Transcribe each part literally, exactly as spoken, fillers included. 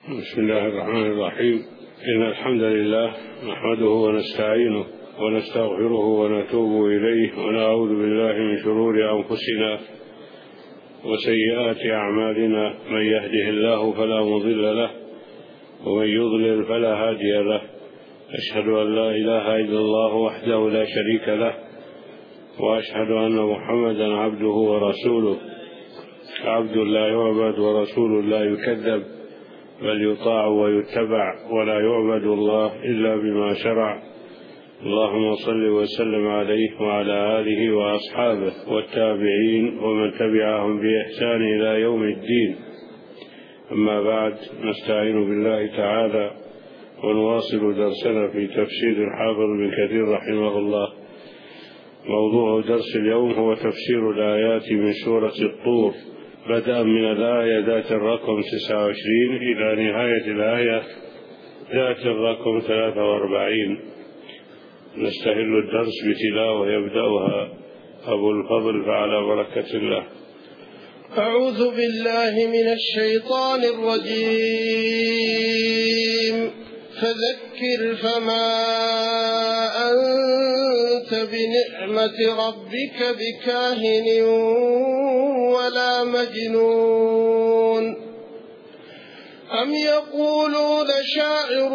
بسم الله الرحمن الرحيم. إن الحمد لله نحمده ونستعينه ونستغفره ونتوب إليه ونعوذ بالله من شرور أنفسنا وسيئات أعمالنا. من يهده الله فلا مضل له ومن يضلل فلا هادي له. أشهد أن لا إله إلا الله وحده لا شريك له وأشهد أن محمدا عبده ورسوله. عبد لا يعبد ورسول لا يكذب، بل يطاع ويتبع، ولا يعبد الله إلا بما شرع. اللهم صل وسلم عليه وعلى آله وأصحابه والتابعين ومن تبعهم بإحسان إلى يوم الدين. أما بعد، نستعين بالله تعالى ونواصل درسنا في تفسير الحافظ ابن كثير رحمه الله. موضوع درس اليوم هو تفسير الآيات من سورة الطور، بدءا من الآية ذات الرقم تسعة وعشرين إلى نهاية الآية ذات الرقم ثلاثة وأربعين. نستهل الدرس بتلاوة يبدأها أبو الفضل فعلى بركة الله. أعوذ بالله من الشيطان الرجيم. فذكر فما أنت بنعمة ربك بكاهن ولا مجنون. أم يقولون شاعر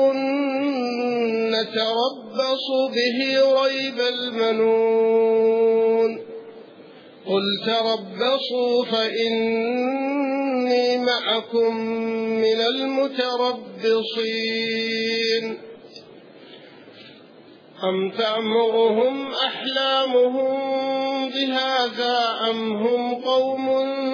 نتربص به ريب المنون. قل تربصوا فإني معكم من المتربصين. أم تأمرهم أحلامهم بهذا أم هم قوم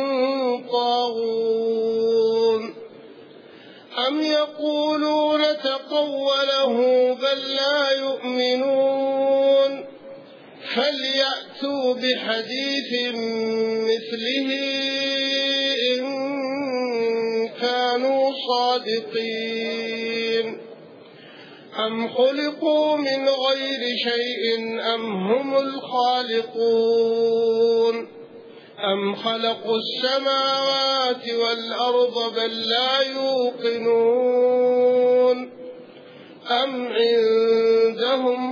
طاغون. أم يقولون تقوله بل لا يؤمنون. فليأتوا بحديث مثله إن كانوا صادقين. أم خلقوا من غير شيء أم هم الخالقون. أم خلقوا السماوات والأرض بل لا يوقنون. أم عندهم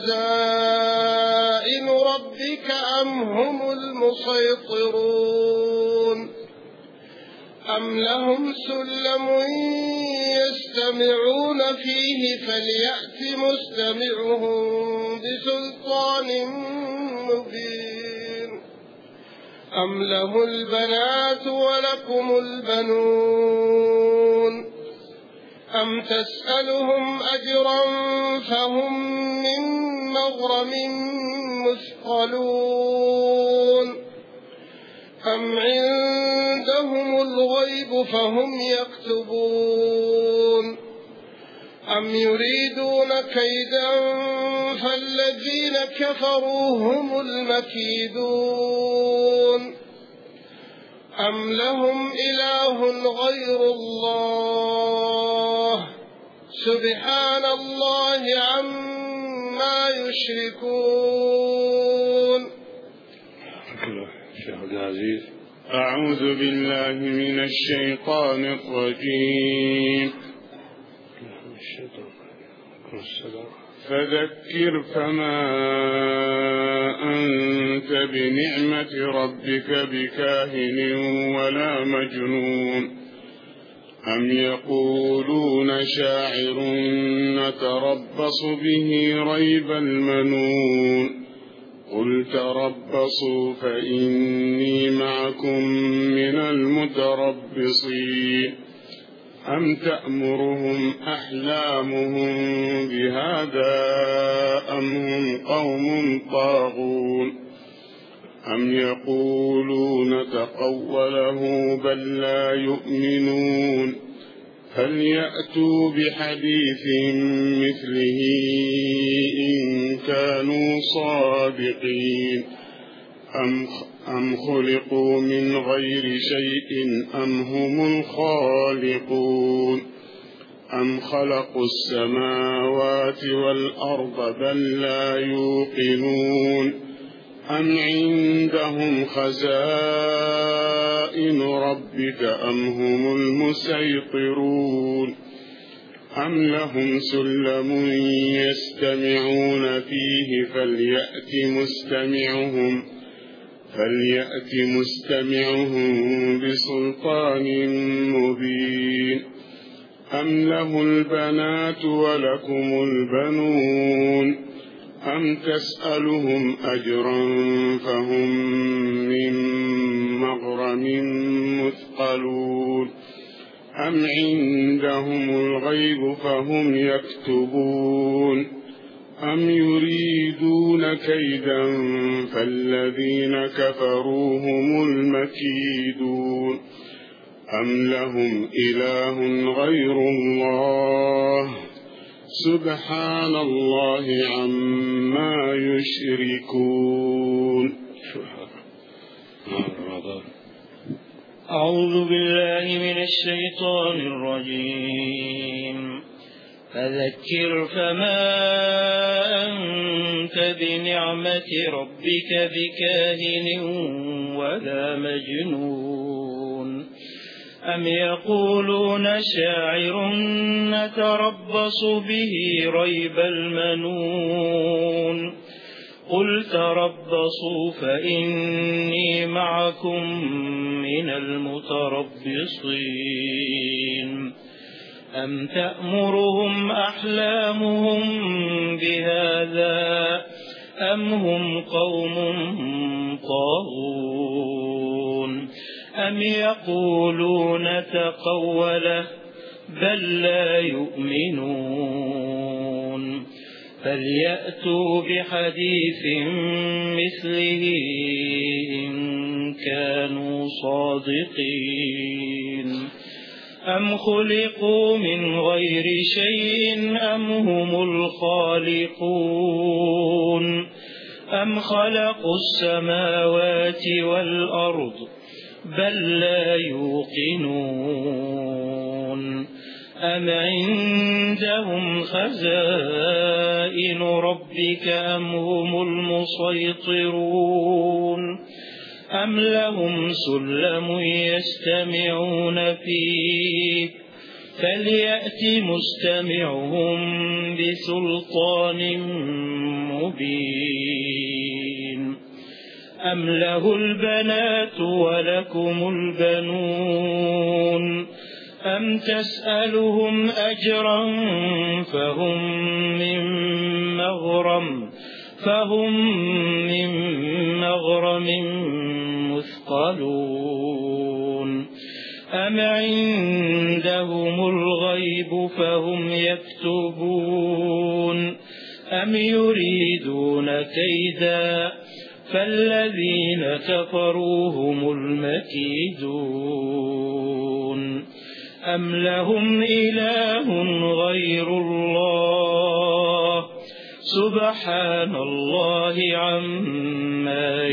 خزائن ربك أم هم المسيطرون. أم لهم سلم يستمعون فيه فليأت مستمعهم بسلطان مبين. أم له البنات ولكم البنون. أم تسألهم أجرا فهم من مغرم مثقلون. أم عندهم الغيب فهم يكتبون. أم يريدون كيدا فالذين كفروا هم المكيدون. أم لهم إله غير الله سبحان الله عما يشركون. شيخ عبد العزيز. أعوذ بالله من الشيطان الرجيم. فذكر فما أنت بنعمة ربك بكاهن ولا مجنون. أم يقولون شاعر نتربص به ريب المنون. قل تربصوا فإني معكم من المتربصين. أم تأمرهم أحلامهم بهذا أم هم قوم طاغون. أم يقولون تقوله بل لا يؤمنون. فليأتوا بحديث مثله إن كانوا صادقين. أم أم خلقوا من غير شيء أم هم الخالقون. أم خلقوا السماوات والأرض بل لا يوقنون. أم عندهم خزائن ربك أم هم المسيطرون أم لهم سلم يستمعون فيه فليأت مستمعهم فليأت مستمعهم بسلطان مبين أم له البنات ولكم البنون أم تسألهم أجرا فهم من مغرم مثقلون أم عندهم الغيب فهم يكتبون أم يريدون كيدا فالذين كفروا هم المكيدون أم لهم إله غير الله سبحان الله عما يشركون. أعوذ بالله من الشيطان الرجيم. فذكر فما أنت بنعمة ربك بكاهن ولا مجنون أم يقولون شاعر نتربص به ريب المنون قل تربصوا فإني معكم من المتربصين أم تأمرهم أحلامهم بهذا أم هم قوم طاغون أم يقولون تقوله بل لا يؤمنون فليأتوا بحديث مثله إن كانوا صادقين أم خلقوا من غير شيء أم هم الخالقون أم خلقوا السماوات والأرض بل لا يوقنون أم عندهم خزائن ربك أم هم المسيطرون أم لهم سلم يستمعون فيه فليأت مستمعهم بسلطان مبين أم له البنات ولكم البنون أم تسألهم أجرا فهم من مغرم فهم من مغرم مثقلون أم عندهم الغيب فهم يكتبون أم يريدون كيدا فالذين كفروا هم المكيدون أم لهم إله غير الله سبحان الله عما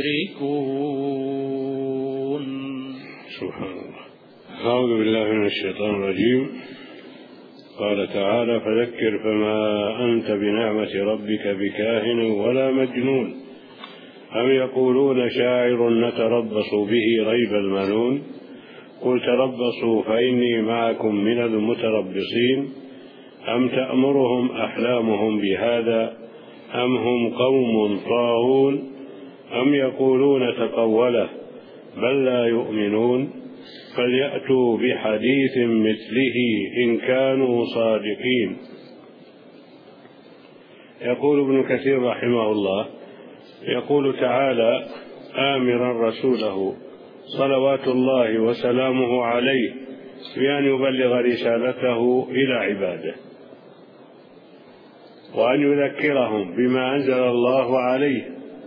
يشركون. سبحان الله. أعوذ بالله من الشيطان الرجيم. قال تعالى فذكر فما أنت بنعمة ربك بكاهن ولا مجنون أم يقولون شاعر نتربص به ريب المنون قل تربصوا فإني معكم من المتربصين أم تأمرهم أحلامهم بهذا أم هم قوم طاغون أم يقولون تقوله بل لا يؤمنون فليأتوا بحديث مثله إن كانوا صادقين. يقول ابن كثير رحمه الله يقول تعالى آمرا رسوله صلوات الله وسلامه عليه بأن يبلغ رسالته إلى عباده وأن يذكرهم بما أنزل الله عليه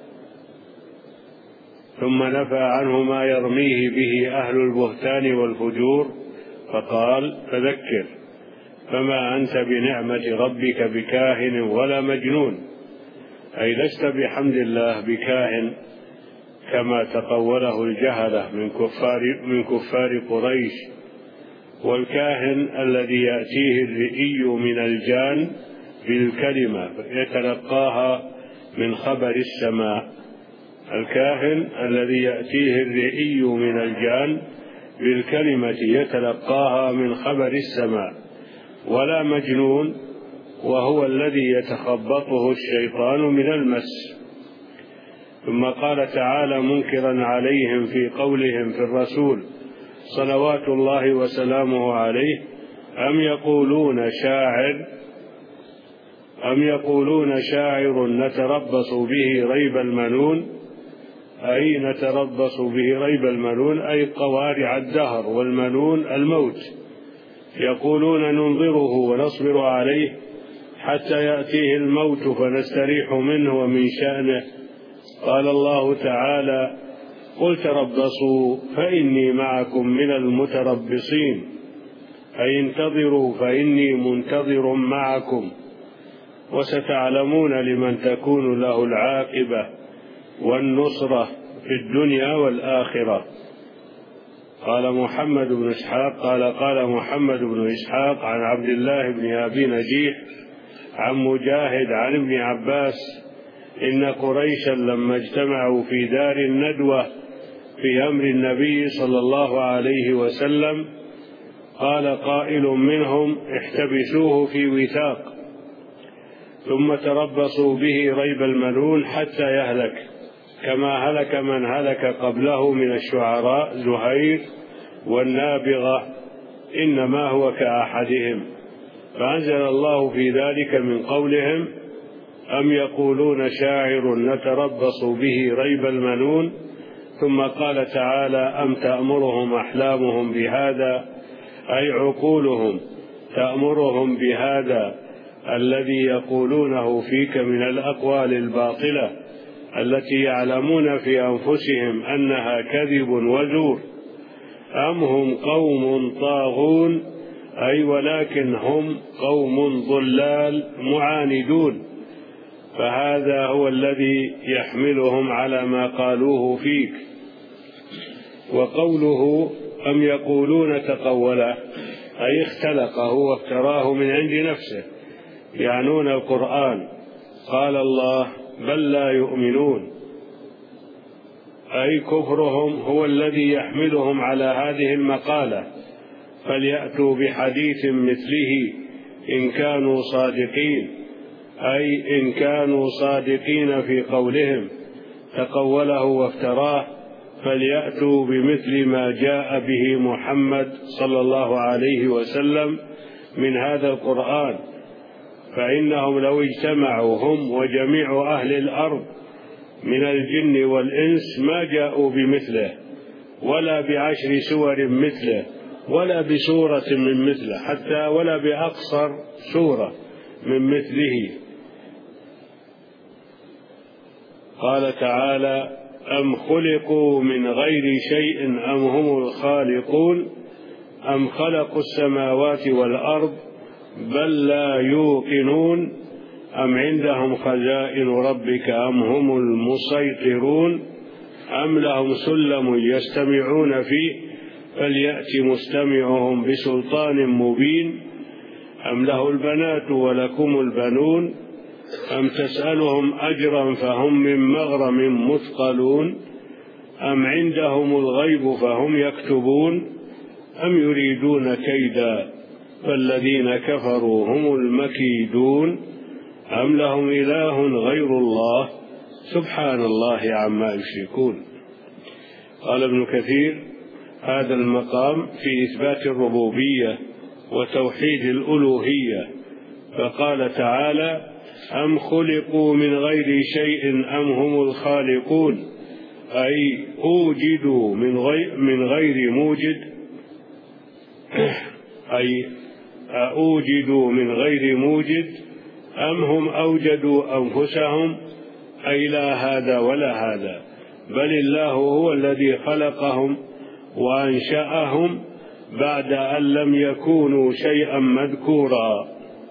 ثم نفى عنه ما يرميه به أهل البهتان والفجور فقال فذكر فما أنت بنعمة ربك بكاهن ولا مجنون أي لست بحمد الله بكاهن كما تقوله الجهلة من كفار, من كفار قريش والكاهن الذي يأتيه الرئي من الجان بالكلمة يتلقاها من خبر السماء الكاهن الذي يأتيه الرئي من الجان بالكلمة يتلقاها من خبر السماء، ولا مجنون وهو الذي يتخبطه الشيطان من المس. ثم قال تعالى منكرا عليهم في قولهم في الرسول صلوات الله وسلامه عليه: أم يقولون شاعر أم يقولون شاعر نتربص به ريب المنون، أي نتربص به ريب المنون أي قوارع الدهر، والمنون الموت. يقولون ننظره ونصبر عليه حتى يأتيه الموت فنستريح منه ومن شأنه. قال الله تعالى: قل تربصوا فإني معكم من المتربصين، أي انتظروا فإني منتظر معكم، وستعلمون لمن تكون له العاقبة والنصرة في الدنيا والآخرة. قال محمد بن إسحاق قال قال محمد بن إسحاق عن عبد الله بن أبي نجيح عن مجاهد عن ابن عباس: إن قريشا لما اجتمعوا في دار الندوة في أمر النبي صلى الله عليه وسلم قال قائل منهم: احتبسوه في وثاق ثم تربصوا به ريب المنون حتى يهلك، كما هلك من هلك قبله من الشعراء زهير والنابغة، إنما هو كأحدهم. فأنزل الله في ذلك من قولهم: أم يقولون شاعر نتربص به ريب المنون. ثم قال تعالى: أم تأمرهم أحلامهم بهذا، أي عقولهم تأمرهم بهذا الذي يقولونه فيك من الأقوال الباطلة التي يعلمون في أنفسهم أنها كذب وزور، أم هم قوم طاغون، أي ولكن هم قوم ضلال معاندون. فهذا هو الذي يحملهم على ما قالوه فيك. وقوله أم يقولون تقوله، أي اختلقه وافتراه من عند نفسه، يعنون القرآن. قال الله: بل لا يؤمنون، أي كفرهم هو الذي يحملهم على هذه المقالة. فليأتوا بحديث مثله إن كانوا صادقين، أي إن كانوا صادقين في قولهم تقوله وافتراه، فليأتوا بمثل ما جاء به محمد صلى الله عليه وسلم من هذا القرآن. فإنهم لو اجتمعوا هم وجميع أهل الأرض من الجن والإنس ما جاءوا بمثله، ولا بعشر سور مثله، ولا بسورة من مثله، حتى ولا بأقصر سورة من مثله. قال تعالى: أم خلقوا من غير شيء أم هم الخالقون أم خلقوا السماوات والأرض بل لا يوقنون أم عندهم خزائن ربك أم هم المسيطرون أم لهم سلم يستمعون فيه فليأت مستمعهم بسلطان مبين أم له البنات ولكم البنون أم تسألهم أجرا فهم من مغرم مثقلون أم عندهم الغيب فهم يكتبون أم يريدون كيدا فالذين كفروا هم المكيدون أم لهم إله غير الله سبحان الله عما يشركون. قال ابن كثير: هذا المقام في إثبات الربوبية وتوحيد الألوهية. فقال تعالى: أم خلقوا من غير شيء أم هم الخالقون، أي أوجدوا من غير, من غير موجد، أي أوجدوا من غير موجد أم هم أوجدوا أنفسهم، أي لا هذا ولا هذا، بل الله هو الذي خلقهم وأنشأهم بعد أن لم يكونوا شيئا مذكورا.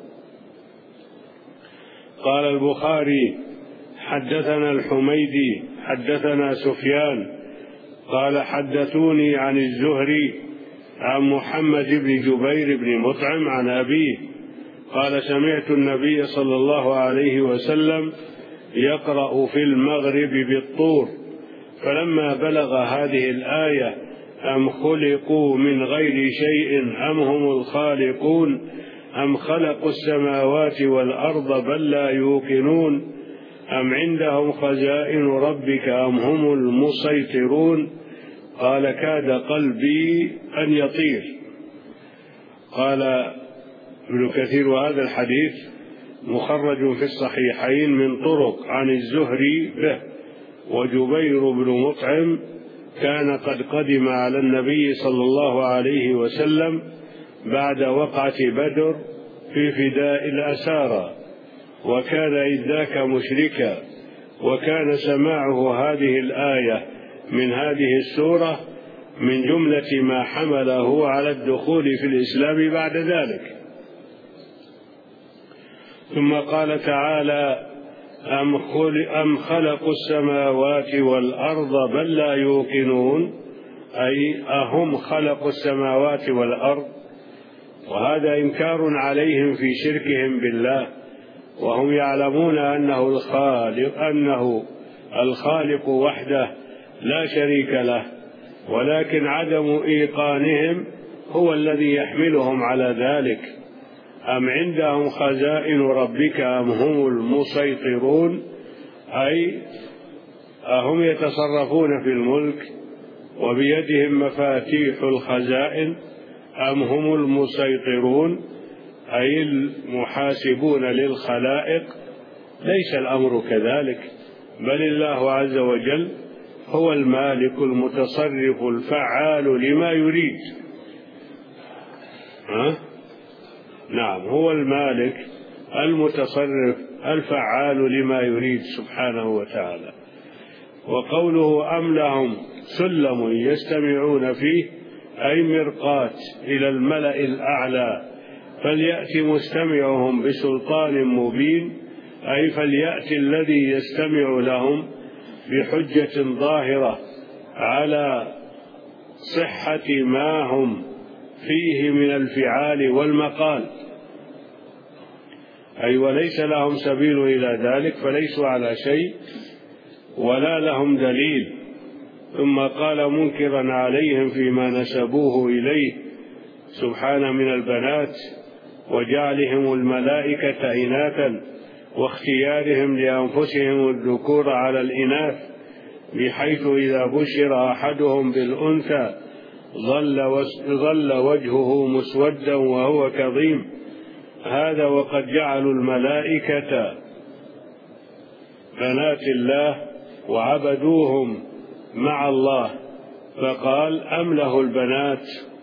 قال البخاري: حدثنا الحميدي حدثنا سفيان قال حدثوني عن الزهري عن محمد بن جبير بن مطعم عن أبيه قال: سمعت النبي صلى الله عليه وسلم يقرأ في المغرب بالطور فلما بلغ هذه الآية أم خلقوا من غير شيء أم هم الخالقون أم خلقوا السماوات والأرض بل لا يوقنون أم عندهم خزائن ربك أم هم المسيطرون قال كاد قلبي أن يطير. قال ابن كثير وهذا الحديث مخرج في الصحيحين من طرق عن الزهري به، وجبير بن مطعم كان قد قدم على النبي صلى الله عليه وسلم بعد وقعة بدر في فداء الأسارى، وكان إذ ذاك مشركا، وكان سماعه هذه الآية من هذه السورة من جملة ما حمله على الدخول في الإسلام بعد ذلك. ثم قال تعالى أم خلقوا السماوات والأرض بل لا يوقنون، أي أهم خلقوا السماوات والأرض، وهذا إنكار عليهم في شركهم بالله، وهم يعلمون أنه الخالق أنه الخالق وحده لا شريك له، ولكن عدم إيقانهم هو الذي يحملهم على ذلك. أم عندهم خزائن ربك أم هم المسيطرون، أي أهم يتصرفون في الملك وبيدهم مفاتيح الخزائن أم هم المسيطرون، أي المحاسبون للخلائق. ليس الأمر كذلك، بل الله عز وجل هو المالك المتصرف الفعال لما يريد. ها؟ نعم، هو المالك المتصرف الفعال لما يريد سبحانه وتعالى. وقوله أم لهم سلم يستمعون فيه، أي مرقات إلى الملأ الأعلى، فليأتي مستمعهم بسلطان مبين، أي فليأتي الذي يستمع لهم بحجة ظاهرة على صحة ما هم فيه من الفعال والمقال، أي وليس لهم سبيل إلى ذلك، فليسوا على شيء ولا لهم دليل. ثم قال منكرا عليهم فيما نسبوه إليه سبحانه من البنات وجعلهم الملائكة إناثا واختيارهم لأنفسهم الذكور على الإناث، بحيث إذا بشر أحدهم بالأنثى ظل وجهه مسودا وهو كظيم. هذا وقد جعلوا الملائكة بنات الله وعبدوهم مع الله، فقال أم له البنات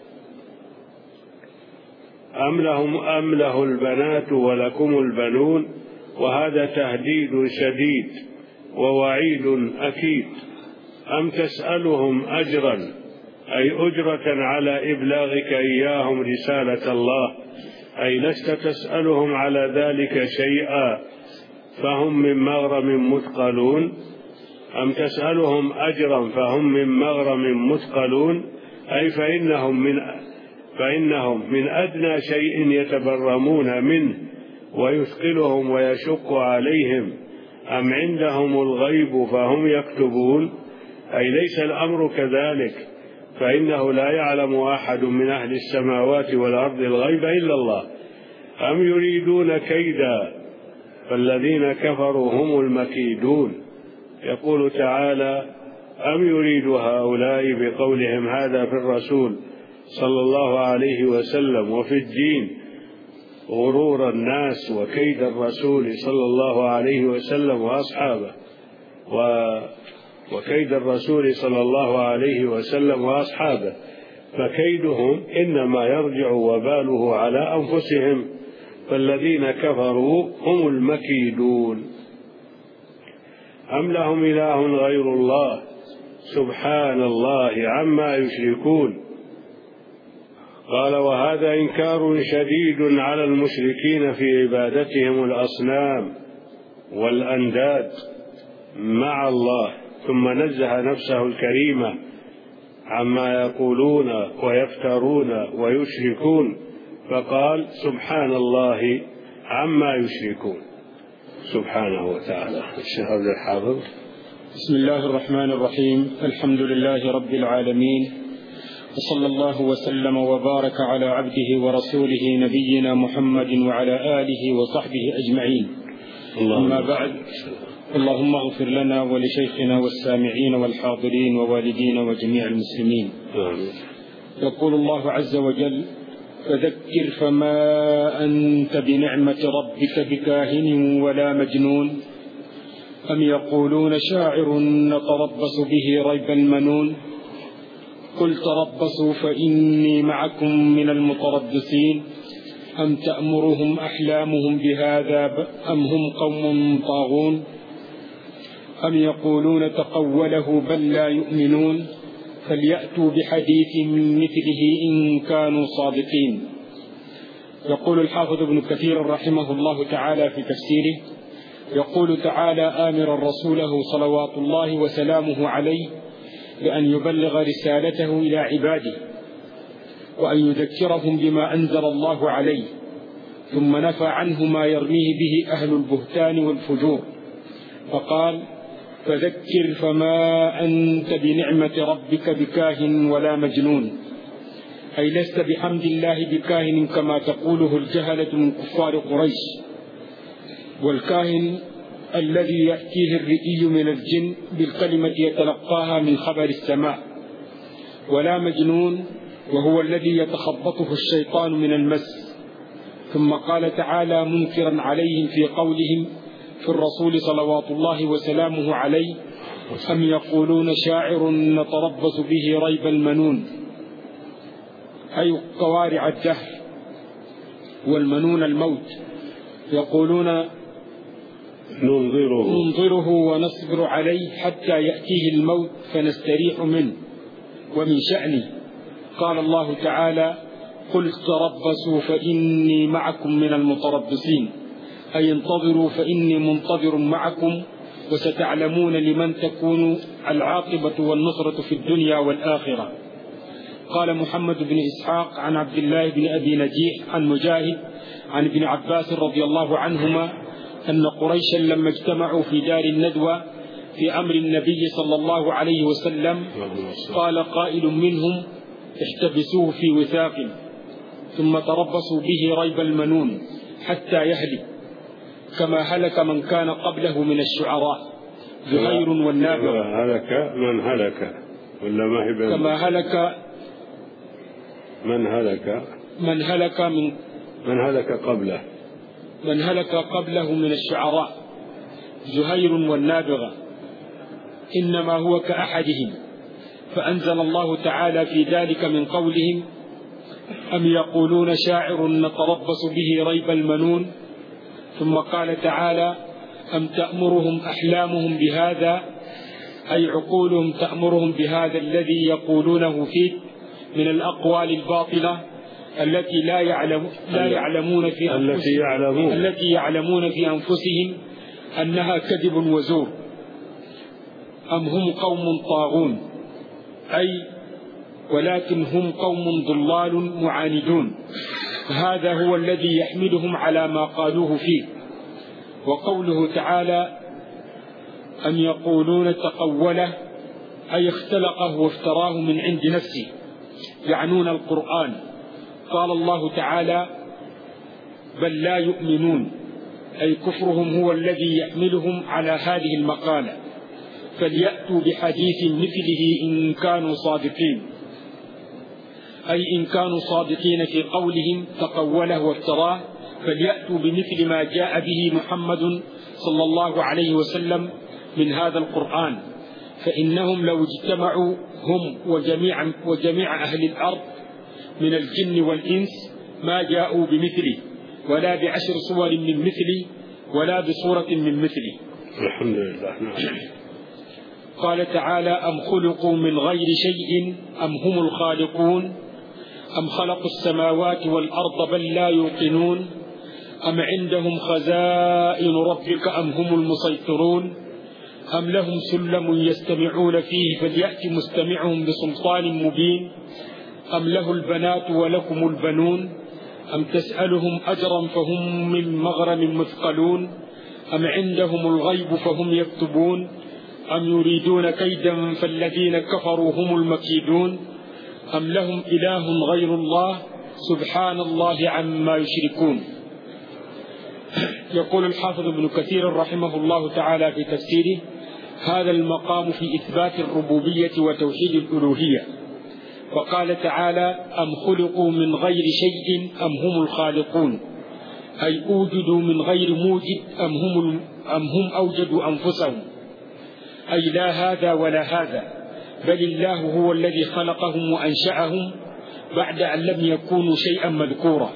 أم لهم أم له البنات ولكم البنون، وهذا تهديد شديد ووعيد أكيد. أم تسألهم أجرا، أي أجرة على إبلاغك إياهم رسالة الله، أي لست تسألهم على ذلك شيئا فهم من مغرم مثقلون. أم تسألهم أجرا فهم من مغرم مثقلون، أي فإنهم من فإنهم من أدنى شيء يتبرمون منه ويثقلهم ويشق عليهم. أم عندهم الغيب فهم يكتبون، أي ليس الأمر كذلك، فإنه لا يعلم أحد من أهل السماوات والأرض الغيب إلا الله. أم يريدون كيدا فالذين كفروا هم المكيدون. يقول تعالى أم يريد هؤلاء بقولهم هذا في الرسول صلى الله عليه وسلم وفي الدين غرور الناس وكيد الرسول صلى الله عليه وسلم وأصحابه و وكيد الرسول صلى الله عليه وسلم وأصحابه، فكيدهم إنما يرجع وباله على أنفسهم، فالذين كفروا هم المكيدون. أم لهم إله غير الله سبحان الله عما يشركون. قال وهذا إنكار شديد على المشركين في عبادتهم الأصنام والأنداد مع الله، ثم نزه نفسه الكريمة عما يقولون ويفترون ويشركون، فقال سبحان الله عما يشركون سبحانه وتعالى. الشهادة الحافظ بسم الله الرحمن الرحيم. الحمد لله رب العالمين، وصلى الله وسلم وبارك على عبده ورسوله نبينا محمد وعلى آله وصحبه أجمعين. أما بعد، اللهم اغفر لنا ولشيخنا والسامعين والحاضرين ووالدينا وجميع المسلمين. آمين. يقول الله عز وجل: فذكر فما أنت بنعمة ربك بكاهن ولا مجنون أم يقولون شاعر نتربص به ريب المنون قل تربصوا فإني معكم من المتربصين أم تأمرهم أحلامهم بهذا أم هم قوم طاغون أم يقولون تقوله بل لا يؤمنون فليأتوا بحديث مثله إن كانوا صادقين. يقول الحافظ ابن كثير رحمه الله تعالى في تفسيره: يقول تعالى آمرا رسوله صلوات الله وسلامه عليه بأن يبلغ رسالته إلى عباده وأن يذكرهم بما أنزل الله عليه، ثم نفى عنه ما يرميه به أهل البهتان والفجور، فقال: فذكر فما أنت بنعمة ربك بكاهن ولا مجنون، أي لست بحمد الله بكاهن كما تقوله الجهلة من كفار قريش. والكاهن الذي يأتيه الرئي من الجن بالكلمة يتلقاها من خبر السماء، ولا مجنون وهو الذي يتخبطه الشيطان من المس. ثم قال تعالى منكرا عليهم في قولهم في الرسول صلوات الله وسلامه عليه: أم يقولون شاعر نتربص به ريب المنون، أي قوارع الدهر، والمنون الموت. يقولون ننظره ننظره ونصبر عليه حتى يأتيه الموت فنستريح منه ومن شأنه. قال الله تعالى: قل تربصوا فإني معكم من المتربصين، أي انتظروا فإني منتظر معكم وستعلمون لمن تكون العاقبة والنصرة في الدنيا والآخرة. قال محمد بن إسحاق عن عبد الله بن أبي نجيح عن مجاهد عن ابن عباس رضي الله عنهما أن قريشا لما اجتمعوا في دار الندوة في أمر النبي صلى الله عليه وسلم قال قائل منهم: احتبسوه في وثاق ثم تربصوا به ريب المنون حتى يهلك كما هلك من كان قبله من الشعراء زهير والنابغة. هلك من هلك ولا ما هي كما هلك من هلك من هلك من من هلك قبله من هلك قبله من الشعراء زهير والنابغة، إنما هو كأحدهم. فأنزل الله تعالى في ذلك من قولهم: أم يقولون شاعر نتربص به ريب المنون. ثم قال تعالى: أم تأمرهم أحلامهم بهذا، أي عقولهم تأمرهم بهذا الذي يقولونه فيك من الأقوال الباطلة التي لا يعلم لا يعلمون في أنفسهم التي يعلمون التي يعلمون في أنفسهم أنها كذب وزور. أم هم قوم طاغون، أي ولكن هم قوم ضلال معاندون، هذا هو الذي يحملهم على ما قالوه فيه. وقوله تعالى: أم يقولون تقوله، أي اختلقه وافتراه من عند نفسه، يعنون القرآن. قال الله تعالى: بل لا يؤمنون، أي كفرهم هو الذي يحملهم على هذه المقالة. فليأتوا بحديث مثله إن كانوا صادقين، أي إن كانوا صادقين في قولهم تقوله وافتراه فليأتوا بمثل ما جاء به محمد صلى الله عليه وسلم من هذا القرآن، فإنهم لو اجتمعوا هم وجميع, وجميع أهل الأرض من الجن والإنس ما جاءوا بمثله، ولا بعشر صور من مثله، ولا بصورة من مثله. الحمد لله. قال تعالى: أم خلقوا من غير شيء أم هم الخالقون أم خلقوا السماوات والأرض بل لا يوقنون أم عندهم خزائن ربك أم هم المسيطرون أم لهم سلم يستمعون فيه فليأت مستمعهم بسلطان مبين أم له البنات ولكم البنون أم تسألهم أجرا فهم من مغرم مثقلون أم عندهم الغيب فهم يكتبون أم يريدون كيدا فالذين كفروا هم المكيدون أم لهم إله غير الله سبحان الله عما يشركون. يقول الحافظ ابن كثير رحمه الله تعالى في تفسيره: هذا المقام في إثبات الربوبية وتوحيد الألوهية. وقال تعالى: أم خلقوا من غير شيء أم هم الخالقون، أي أوجدوا من غير موجد أم هم, أم هم أوجدوا أنفسهم، أي لا هذا ولا هذا، بل الله هو الذي خلقهم وأنشأهم بعد أن لم يكونوا شيئا مذكورا.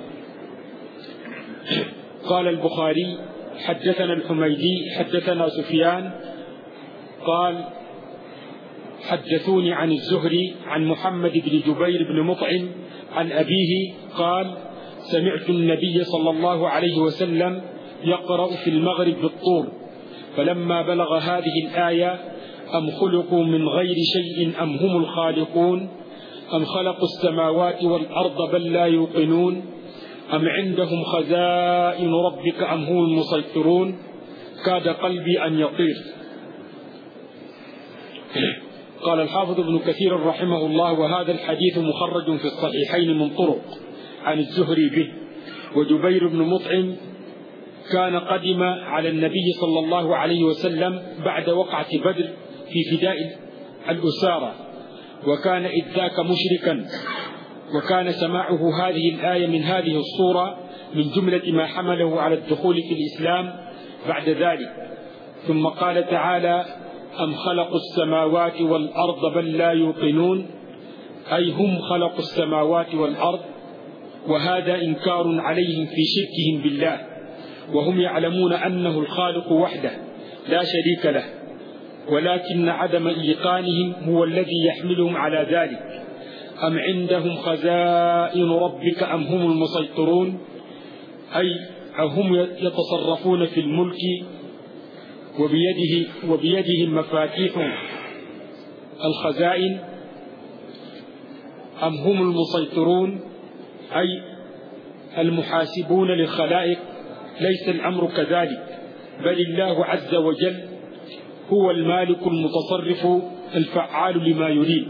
قال البخاري: حدثنا الحميدي حدثنا سفيان قال: حدثوني عن الزهري عن محمد بن جبير بن مطعم عن أبيه قال: سمعت النبي صلى الله عليه وسلم يقرأ في المغرب بالطور، فلما بلغ هذه الآية: أم خلقوا من غير شيء أم هم الخالقون، أم خلقوا السماوات والأرض بل لا يوقنون، أم عندهم خزائن ربك أم هم المسيطرون، كاد قلبي أن يطير. قال الحافظ ابن كثير رحمه الله: وهذا الحديث مخرج في الصحيحين من طرق عن الزهري به. وجبير بن مطعم كان قدم على النبي صلى الله عليه وسلم بعد وقعة بدر في فداء الأسارة، وكان إذ ذاك مشركا، وكان سماعه هذه الآية من هذه الصورة من جملة ما حمله على الدخول في الإسلام بعد ذلك. ثم قال تعالى: أم خلقوا السماوات والأرض بل لا يوقنون، أي هم خلقوا السماوات والأرض، وهذا إنكار عليهم في شركهم بالله، وهم يعلمون أنه الخالق وحده لا شريك له، ولكن عدم إيقانهم هو الذي يحملهم على ذلك. أم عندهم خزائن ربك أم هم المسيطرون، أي هم يتصرفون في الملك وبيده وبيدهم مفاتيح الخزائن، أم هم المسيطرون أي المحاسبون للخلائق. ليس الأمر كذلك، بل الله عز وجل هو المالك المتصرف الفعال لما يريد.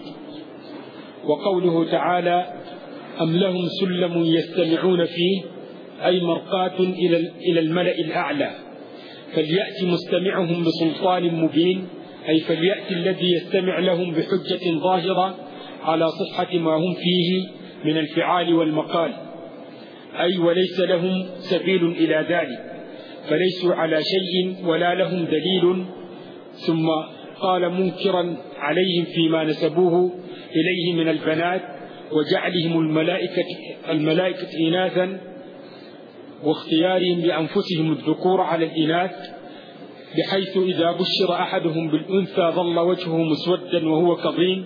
وقوله تعالى: أم لهم سلم يستمعون فيه، أي مرقاة إلى الملأ الأعلى، فليأتي مستمعهم بسلطان مبين، أي فليأتي الذي يستمع لهم بحجة ظاهرة على صحة ما هم فيه من الفعال والمقال، أي وليس لهم سبيل إلى ذلك، فليسوا على شيء ولا لهم دليل. ثم قال منكرا عليهم فيما نسبوه إليه من البنات وجعلهم الملائكة, الملائكة إناثا، واختيارهم لأنفسهم الذكور على الإناث، بحيث إذا بشر أحدهم بالأنثى ظل وجهه مسودا وهو كظيم.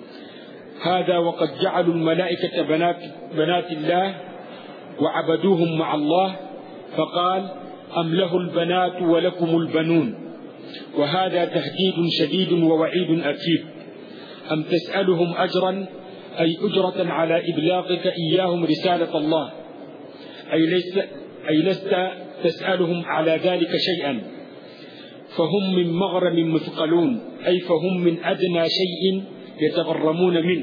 هذا وقد جعلوا الملائكة بنات, بنات الله وعبدوهم مع الله، فقال: أم له البنات ولكم البنون، وهذا تهديد شديد ووعيد أكيد. أم تسألهم أجرا، أي أجرة على إبلاغك إياهم رسالة الله، أي, ليس أي لست تسألهم على ذلك شيئا، فهم من مغرم مثقلون، أي فهم من أدنى شيء يتغرمون منه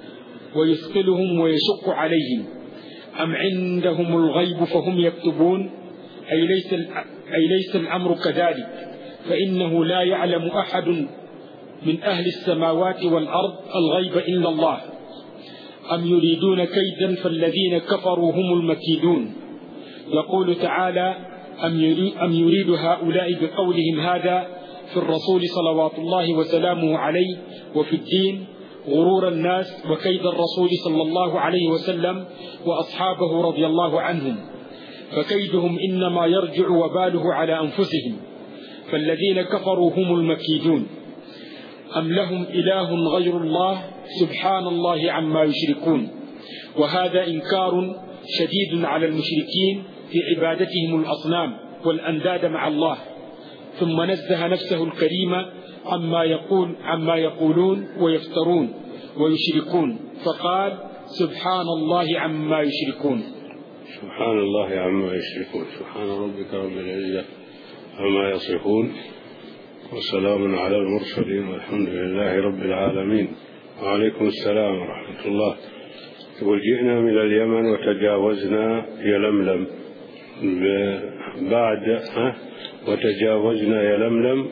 ويثقلهم ويشق عليهم. أم عندهم الغيب فهم يكتبون، أي ليس, أي ليس الأمر كذلك، فإنه لا يعلم أحد من أهل السماوات والأرض الغيب إلا الله. أم يريدون كيدا فالذين كفروا هم المكيدون. يقول تعالى: أم يريد هؤلاء بقولهم هذا في الرسول صلوات الله وسلامه عليه وفي الدين غرور الناس وكيد الرسول صلى الله عليه وسلم وأصحابه رضي الله عنهم، فكيدهم إنما يرجع وباله على أنفسهم، فالذين كفروا هم المكيدون. أم لهم إله غير الله سبحان الله عما يشركون. وهذا إنكار شديد على المشركين في عبادتهم الأصنام والأنداد مع الله، ثم نزه نفسه الكريمة عما يقول عما يقولون ويفترون ويشركون، فقال: سبحان الله عما يشركون. سبحان الله عما يشركون. سبحان ربك رب العزة عما يصفون، وسلام على المرسلين والحمد لله رب العالمين. وعليكم السلام ورحمة الله. يقول جئنا من اليمن وتجاوزنا يلملم بعد ها وتجاوزنا يلملم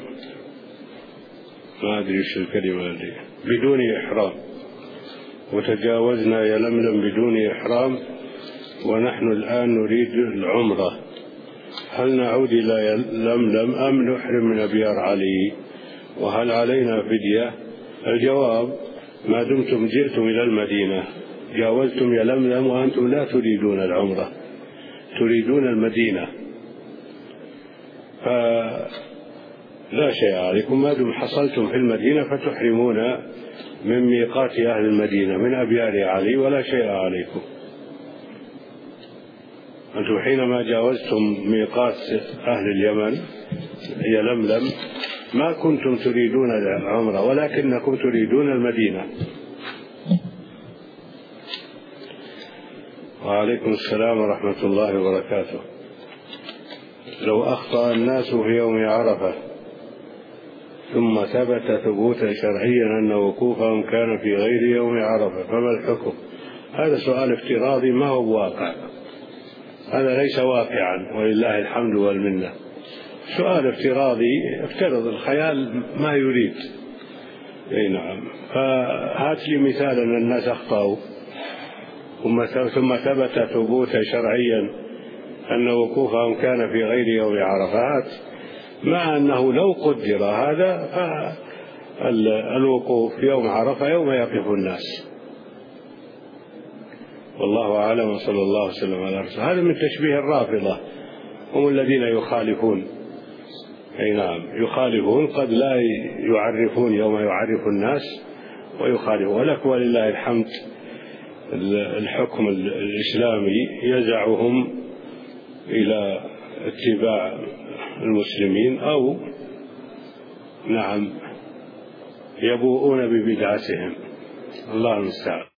ما أدري شو الكلمة دي بدون إحرام. وتجاوزنا يلملم بدون إحرام ونحن الآن نريد العمرة، هل نعود إلى يلملم أم نحرم من أبيار علي؟ وهل علينا فدية؟ الجواب: ما دمتم جئتم إلى المدينة جاوزتم يلملم وأنتم لا تريدون العمرة، تريدون المدينة، فلا شيء عليكم ما دم حصلتم في المدينة فتحرمون من ميقات أهل المدينة من أبيار علي، ولا شيء عليكم. أنتم حينما جاوزتم ميقات أهل اليمن يلملم ما كنتم تريدون العمرة ولكنكم تريدون المدينة. وعليكم السلام ورحمة الله وبركاته. لو أخطأ الناس في يوم عرفة ثم ثبت ثبوتا شرعيا أن وقوفهم كان في غير يوم عرفة فما الحكم؟ هذا سؤال افتراضي ما هو واقع، هذا ليس واقعا ولله الحمد والمنة. سؤال افتراضي افترض الخيال ما يريد. اي نعم. فهات لي مثال أن الناس أخطأوا ثم ثبت ثبوتا شرعيا أن وقوفهم كان في غير يوم عرفات، مع أنه لو قدر هذا فالوقوف يوم عرفة يوم يقف الناس. والله أعلم وصلى الله وسلم على رسول. هذا من تشبيه الرافضة، هم الذين يخالفون. أي نعم يخالفون، قد لا يعرفون يوم يعرف الناس ويخالفون. ولك ولله الحمد الحكم الإسلامي يزعهم إلى اتباع المسلمين أو نعم يبوؤون ببدعتهم. الله المستعان.